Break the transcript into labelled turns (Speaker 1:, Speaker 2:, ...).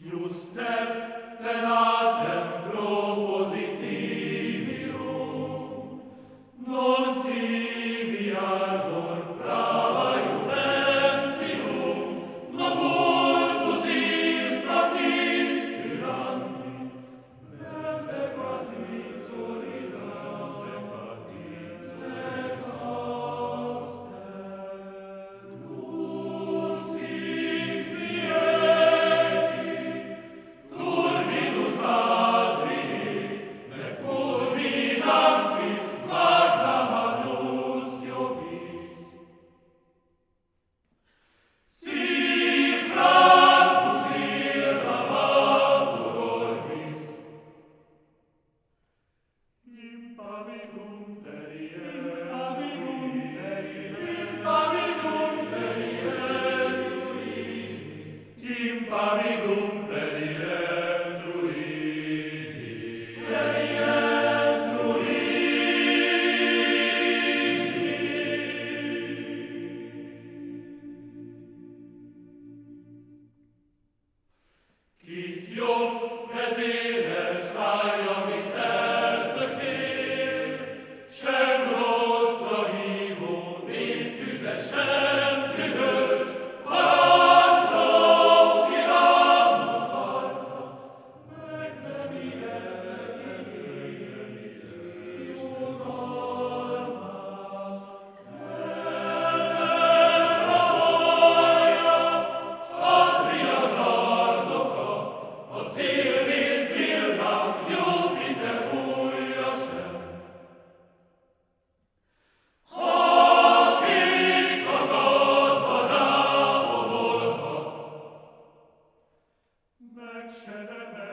Speaker 1: Just et tenatem propositivium, non tibi ardor brava juventium, ma multus instatis tyranni, meltequatit solidate quatit secaste, dulcis quieti, turbidus adrii, nec fulminantis magna manusio vis. Si francus irramatur orbis, impavidum feriendui, impavidum feriendui, impavidum feriendui, Citium vesine staia miterte cert, scem rostra hivum intus escentinus, parancio tiramus falsa, magnemi est Deum alma, Adria Jarnoca, o Silvis Vilnam Jupiter uiascem. Office of God vada omolgat, nec cenem